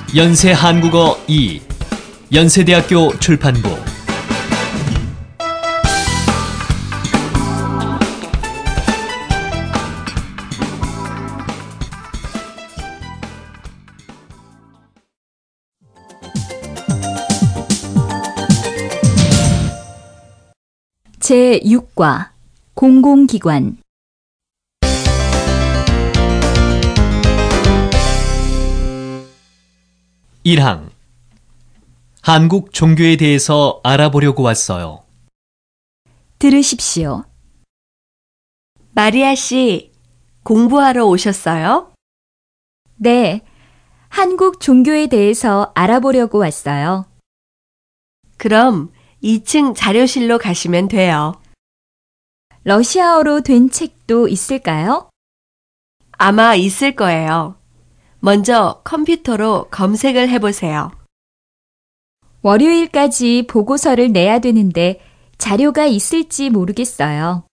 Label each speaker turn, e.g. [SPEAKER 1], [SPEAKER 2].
[SPEAKER 1] 연세 한국어 2 연세대학교 출판부
[SPEAKER 2] 제6과 공공기관
[SPEAKER 1] 1항 한국 종교에 대해서 알아보려고 왔어요.
[SPEAKER 2] 들으십시오.
[SPEAKER 3] 마리아 씨, 공부하러 오셨어요?
[SPEAKER 2] 네, 한국 종교에 대해서 알아보려고 왔어요.
[SPEAKER 3] 그럼 2층 자료실로 가시면 돼요.
[SPEAKER 2] 러시아어로 된 책도 있을까요?
[SPEAKER 3] 아마 있을 거예요. 먼저 컴퓨터로 검색을 해보세요.
[SPEAKER 2] 월요일까지 보고서를 내야 되는데 자료가 있을지 모르겠어요.